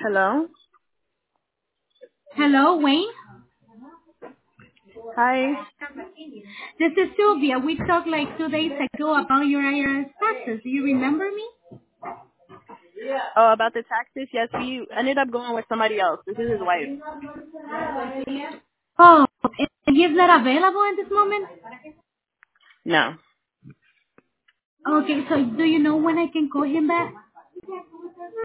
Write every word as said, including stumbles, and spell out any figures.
Hello. Hello, Wayne. Hi. This is Sylvia. We talked like two days ago about your I R S taxes. Do you remember me? Oh, about the taxes? Yes, we ended up going with somebody else. This is his wife. Oh, and he's not available at this moment? No. Okay, so do you know when I can call him back?